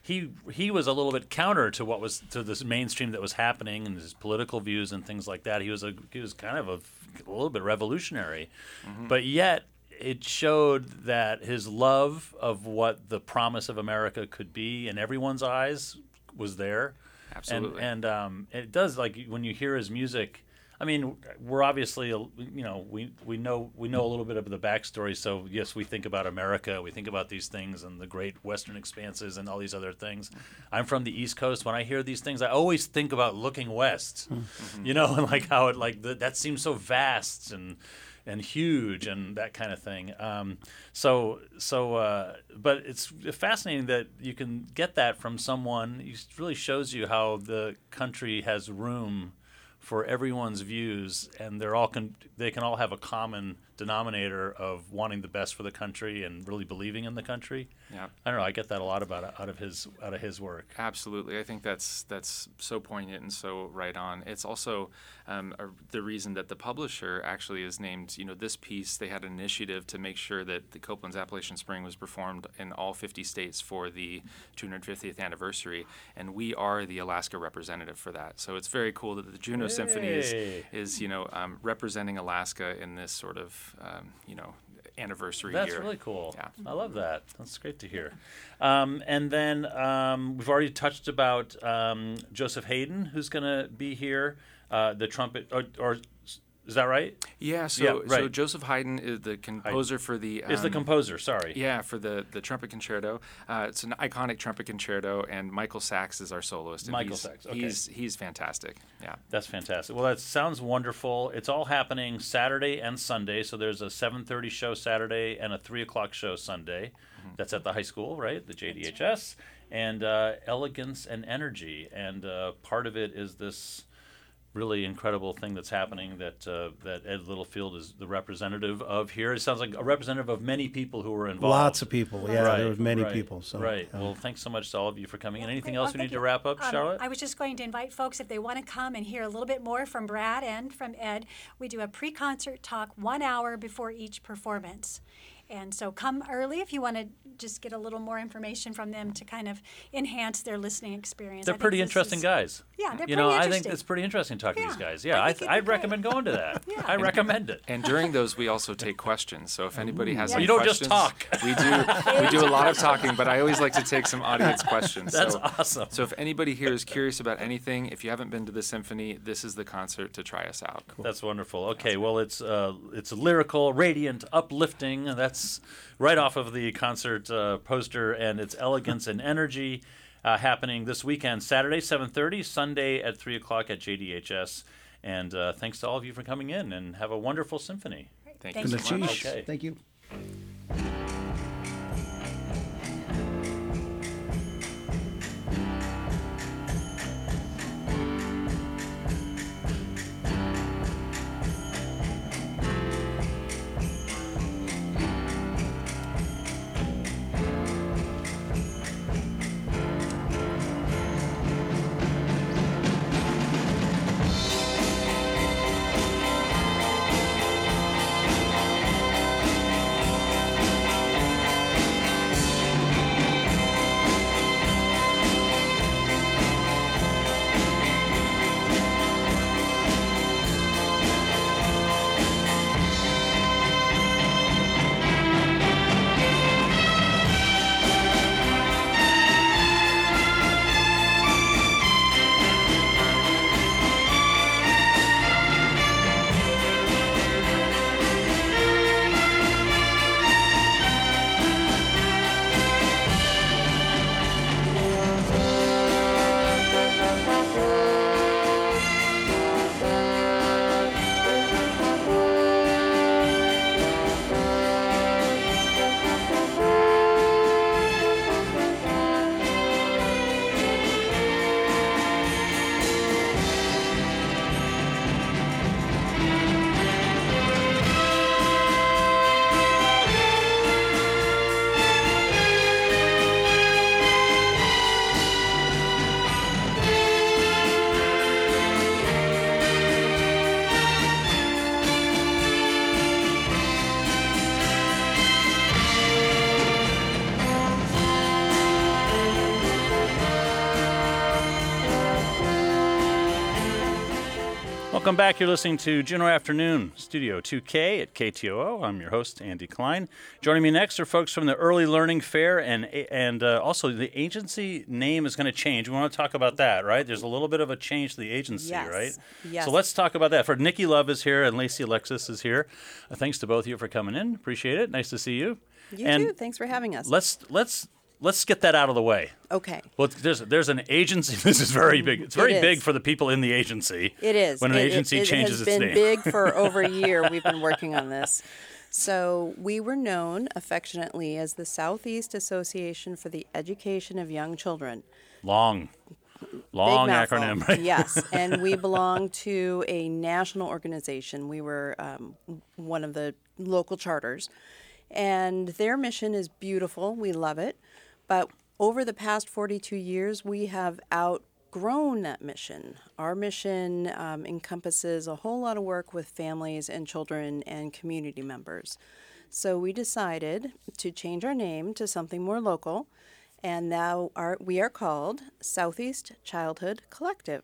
he was a little bit counter to this mainstream that was happening and his political views and things like that. He was kind of a little bit revolutionary, but yet it showed that his love of what the promise of America could be in everyone's eyes was there. Absolutely. And it does, when you hear his music, I mean, we're obviously, we know a little bit of the backstory. So yes, we think about America, we think about these things and the great Western expanses and all these other things. I'm from the East Coast. When I hear these things, I always think about looking west, and how it that seems so vast and huge and that kind of thing. But it's fascinating that you can get that from someone. It really shows you how the country has room for everyone's views, and they can all have a common denominator of wanting the best for the country and really believing in the country. Yeah, I don't know. I get that a lot out of his work. Absolutely, I think that's so poignant and so right on. It's also the reason that the publisher actually is named. This piece, they had an initiative to make sure that the Copeland's Appalachian Spring was performed in all 50 states for the 250th anniversary, and we are the Alaska representative for that. So it's very cool that the Juneau Symphony is representing Alaska in this sort of anniversary year. That's really cool. Yeah. I love that. That's great to hear. And then we've already touched about Joseph Haydn, who's going to be here, the trumpet, or is that right? Yeah. So, yeah, right. So Joseph Haydn is the composer for the. Is the composer? Sorry. Yeah, for the trumpet concerto. It's an iconic trumpet concerto, and Michael Sachs is our soloist. And Michael Sachs. Okay. He's fantastic. Yeah. That's fantastic. Well, that sounds wonderful. It's all happening Saturday and Sunday. So there's a 7:30 show Saturday and a 3:00 show Sunday. Mm-hmm. That's at the high school, right? The JDHS. And Elegance and Energy. And part of it is this really incredible thing that's happening that Ed Littlefield is the representative of here. It sounds like a representative of many people who were involved. Lots of people, yeah. Right, there was many right, people. So, right. Well, thanks so much to all of you for coming in. Anything else we need thank to you. wrap up, Charlotte? I was just going to invite folks, if they want to come and hear a little bit more from Brad and from Ed, we do a pre-concert talk 1 hour before each performance. And so come early if you want to just get a little more information from them to kind of enhance their listening experience. They're pretty interesting guys. Yeah, they're pretty I interesting. think it's pretty interesting to talk to these guys. Yeah, I'd recommend going to that. Yeah. I recommend it. And during those, we also take questions. So if anybody has any you don't questions, just talk. We do a lot of talking, but I always like to take some audience questions. That's awesome. So if anybody here is curious about anything, if you haven't been to the symphony, this is the concert to try us out. Cool. That's wonderful. Okay, well, it's lyrical, radiant, uplifting. That's right off of the concert poster, and it's Elegance and Energy happening this weekend, Saturday, 7:30, Sunday at 3:00 at JDHS. And thanks to all of you for coming in, and have a wonderful symphony. Thank you so much. Okay. Thank you. Welcome back. You're listening to Juneau Afternoon, Studio 2K at KTOO. I'm your host, Andy Klein. Joining me next are folks from the Early Learning Fair, and also the agency name is going to change. We want to talk about that, right? There's a little bit of a change to the agency, right? Yes. So let's talk about that. For Nikki Love is here and Lacey Alexis is here. Thanks to both of you for coming in. Appreciate it. Nice to see you. You too. Thanks for having us. Let's get that out of the way. Okay. Well, there's an agency. This is very big. It's very big for the people in the agency. It is. When an agency changes its name. It has been big for over a year. We've been working on this. So we were known affectionately as the Southeast Association for the Education of Young Children. Long. Long Big mouthful. acronym, right? Yes, and we belong to a national organization. We were one of the local charters, and their mission is beautiful. We love it, but over the past 42 years, we have outgrown that mission. Our mission encompasses a whole lot of work with families and children and community members. So we decided to change our name to something more local, and now we are called Southeast Childhood Collective.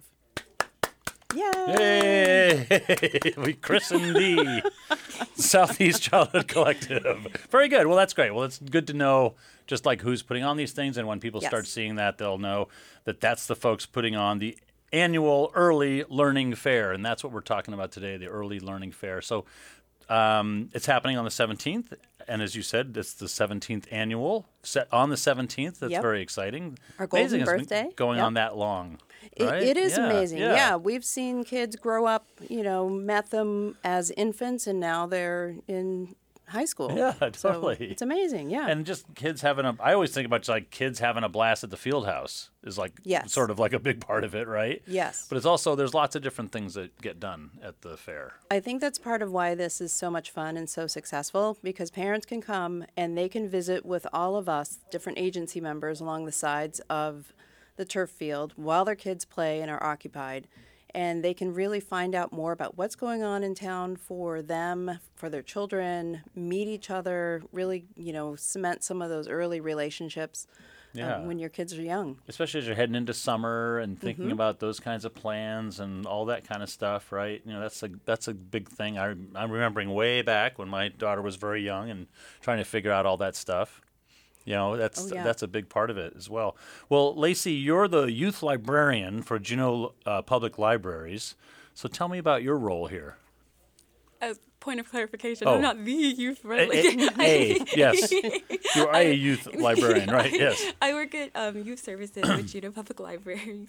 Yay! Yay! We christened the Southeast Childhood Collective. Very good. Well, that's great. Well, it's good to know just like who's putting on these things, and when people start seeing that, they'll know that that's the folks putting on the annual Early Learning Fair, and that's what we're talking about today, the Early Learning Fair. So it's happening on the 17th, and as you said, it's the 17th annual, set on the 17th. That's very exciting. Our golden amazing birthday. It's been going on that long. Right? It is amazing. Yeah. Yeah, we've seen kids grow up, met them as infants, and now they're in high school. Yeah, totally. So it's amazing, yeah. And just kids I always think about like kids having a blast at the field house is like sort of like a big part of it, right? Yes. But it's also, there's lots of different things that get done at the fair. I think that's part of why this is so much fun and so successful, because parents can come and they can visit with all of us, different agency members along the sides of the turf field while their kids play and are occupied. And they can really find out more about what's going on in town for them, for their children, meet each other, really, cement some of those early relationships when your kids are young. Especially as you're heading into summer and thinking about those kinds of plans and all that kind of stuff, right? That's a big thing. I'm remembering way back when my daughter was very young and trying to figure out all that stuff. That's a big part of it as well. Well, Lacey, you're the youth librarian for Juneau Public Libraries. So tell me about your role here. As point of clarification, I'm not the youth librarian. Yes. You are a youth librarian, right? Yes. I work at youth services with Juneau Public Libraries.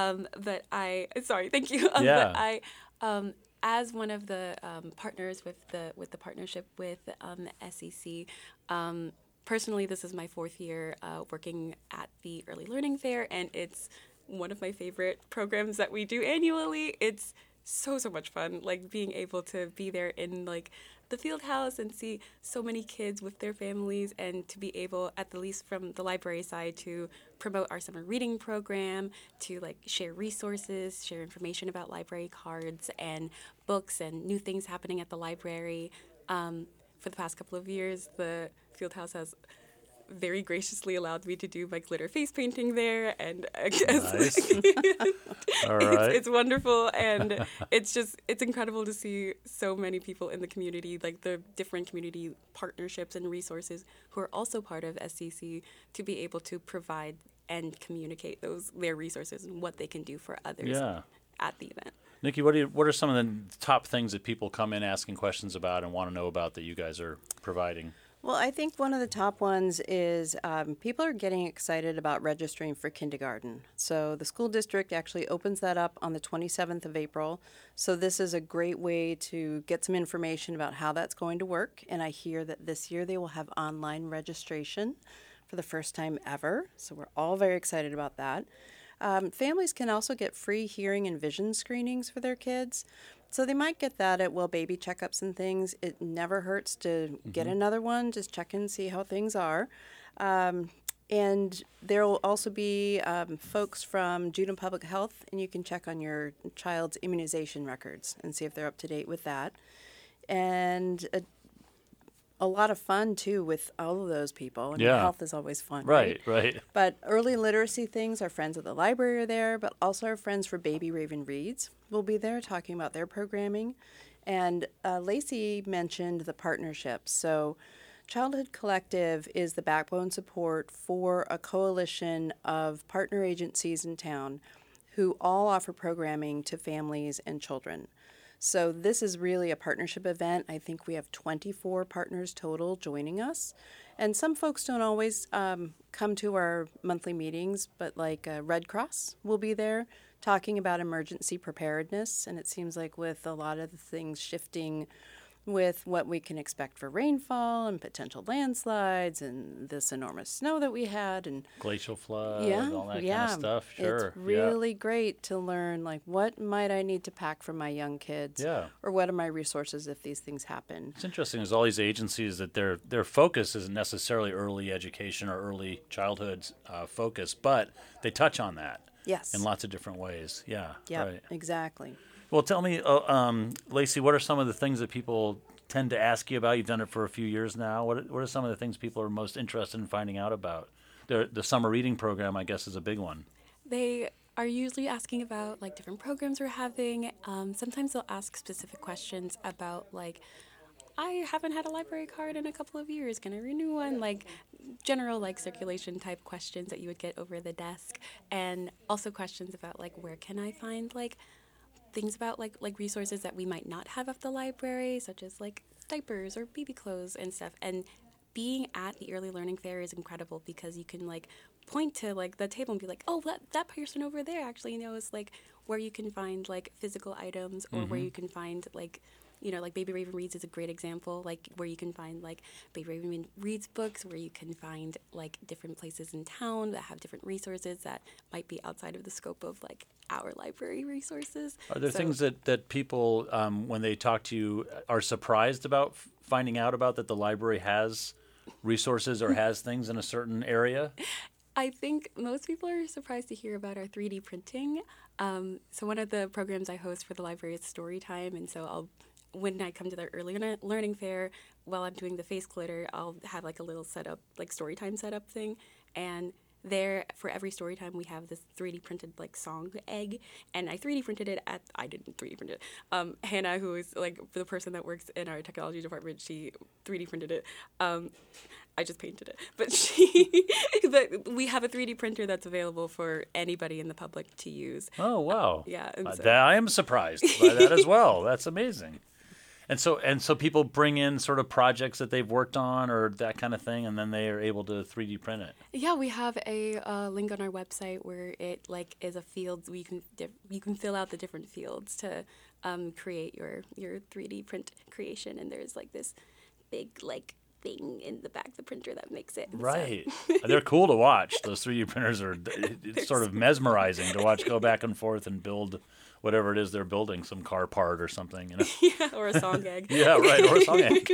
Thank you. Yeah. But I, as one of the partners with the partnership with SEC, personally, this is my fourth year working at the Early Learning Fair, and it's one of my favorite programs that we do annually. It's so much fun, like being able to be there in like the field house and see so many kids with their families, and to be able, at the least from the library side, to promote our summer reading program, to like share resources, share information about library cards and books and new things happening at the library. For the past couple of years, the Fieldhouse has very graciously allowed me to do my glitter face painting there, and I guess nice. All right. it's wonderful, and it's incredible to see so many people in the community, like the different community partnerships and resources who are also part of SCC, to be able to provide and communicate their resources and what they can do for others at the event. Nikki, what are some of the top things that people come in asking questions about and want to know about that you guys are providing? Well, I think one of the top ones is people are getting excited about registering for kindergarten. So the school district actually opens that up on the 27th of April. So this is a great way to get some information about how that's going to work. And I hear that this year they will have online registration for the first time ever. So we're all very excited about that. Families can also get free hearing and vision screenings for their kids. So they might get that at baby checkups and things. It never hurts to get another one, just check and see how things are. And there will also be folks from Juneau Public Health, and you can check on your child's immunization records and see if they're up to date with that. And a lot of fun, too, with all of those people. And health is always fun, right? Right. But early literacy things, our friends at the library are there, but also our friends for Baby Raven Reads will be there talking about their programming. And Lacey mentioned the partnerships. So Childhood Collective is the backbone support for a coalition of partner agencies in town who all offer programming to families and children. So this is really a partnership event. I think we have 24 partners total joining us. And some folks don't always come to our monthly meetings, but like Red Cross will be there talking about emergency preparedness. And it seems like with a lot of the things shifting with what we can expect for rainfall and potential landslides and this enormous snow that we had and glacial flood and all that kind of stuff. Sure. It's really great to learn, like, what might I need to pack for my young kids? Or what are my resources if these things happen? It's interesting. There's all these agencies that their focus isn't necessarily early education or early childhood focus, but they touch on that. Yes. In lots of different ways. Yeah. Right. Exactly. Well, tell me, Lacey, what are some of the things that people tend to ask you about? You've done it for a few years now. What are some of the things people are most interested in finding out about? The summer reading program, I guess, is a big one. They are usually asking about like different programs we're having. Sometimes they'll ask specific questions about like, I haven't had a library card in a couple of years. Can I renew one? Like general like circulation type questions that you would get over the desk, and also questions about like where can I find like things about like resources that we might not have at the library, such as like diapers or baby clothes and stuff. And being at the early learning fair is incredible because you can like point to like the table and be like, oh, that person over there actually knows like where you can find like physical items or where you can find like, you know, like Baby Raven Reads is a great example, like where you can find like Baby Raven Reads books, where you can find like different places in town that have different resources that might be outside of the scope of like our library resources. Are there things that people, when they talk to you, are surprised about finding out about that the library has resources or has things in a certain area? I think most people are surprised to hear about our 3D printing. So one of the programs I host for the library is Storytime, and so when I come to the early learning fair, while I'm doing the face glitter, I'll have like a little setup, like Storytime setup thing, and there for every story time we have this 3D printed like song egg, and I 3D printed it I didn't 3D print it. Hannah, who is like the person that works in our technology department, she 3D printed it. I just painted it, but but we have a 3D printer that's available for anybody in the public to use. Oh wow! Yeah, I am surprised by that as well. That's amazing. And so people bring in sort of projects that they've worked on or that kind of thing, and then they are able to 3D print it. Yeah, we have a link on our website where it like is a field where you can fill out the different fields to create your 3D print creation, and there's like this big like thing in the back of the printer that makes it. Right. They're cool to watch. Those 3D printers it's sort of mesmerizing to watch go back and forth and build whatever it is they're building, some car part or something, you know? Yeah, or a song egg. Yeah, right, or a song egg.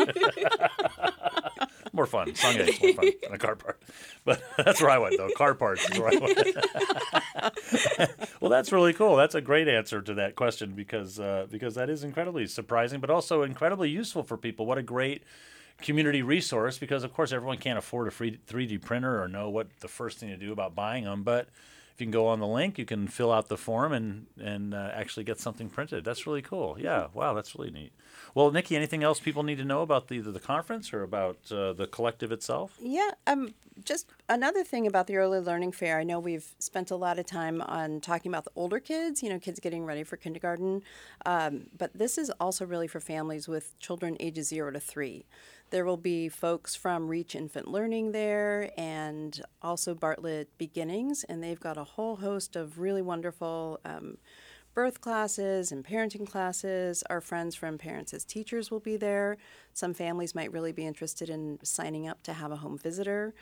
More fun. Song egg's more fun than a car part. But that's where I went, though. Car parts is where I went. Well, that's really cool. That's a great answer to that question because that is incredibly surprising, but also incredibly useful for people. What a great community resource, because, of course, everyone can't afford a free 3D printer or know what the first thing to do about buying them, but if you can go on the link, you can fill out the form and actually get something printed. That's really cool. Yeah, wow, that's really neat. Well, Nikki, anything else people need to know about either the conference or about the collective itself? Yeah, just another thing about the Early Learning Fair. I know we've spent a lot of time on talking about the older kids, kids getting ready for kindergarten, but this is also really for families with children ages 0 to 3. There will be folks from Reach Infant Learning there and also Bartlett Beginnings, and they've got a whole host of really wonderful birth classes and parenting classes. Our friends from Parents as Teachers will be there. Some families might really be interested in signing up to have a home visitor.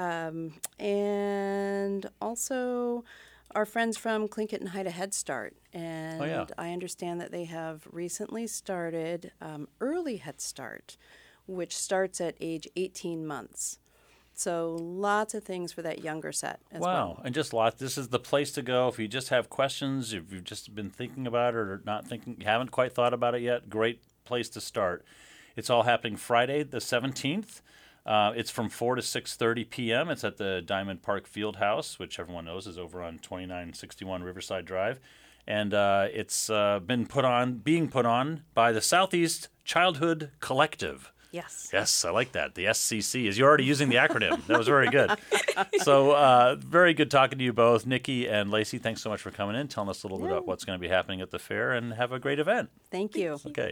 And also our friends from Tlingit and Haida Head Start. And I understand that they have recently started Early Head Start, which starts at age 18 months. So lots of things for that younger set as well. Wow, and just lots. This is the place to go if you just have questions, if you've just been thinking about it or not thinking, haven't quite thought about it yet, great place to start. It's all happening Friday the 17th. It's from 4 to 6:30 p.m. It's at the Diamond Park Fieldhouse, which everyone knows is over on 2961 Riverside Drive. And it's being put on by the Southeast Childhood Collective. Yes. Yes, I like that. The SCC. You're already using the acronym. That was very good. So very good talking to you both. Nikki and Lacey, thanks so much for coming in, telling us a little bit about what's going to be happening at the fair, and have a great event. Thank you. Okay.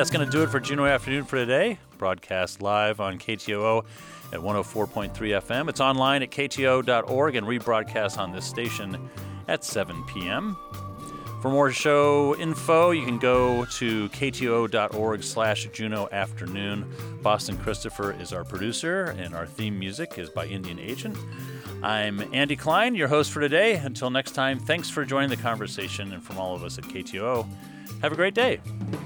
That's going to do it for Juneau Afternoon for today. Broadcast live on KTOO at 104.3 FM. It's online at kto.org and rebroadcast on this station at 7 p.m. For more show info, you can go to kto.org/Juneau Afternoon. Boston Christopher is our producer, and our theme music is by Indian Agent. I'm Andy Klein, your host for today. Until next time, thanks for joining the conversation, and from all of us at KTOO, have a great day.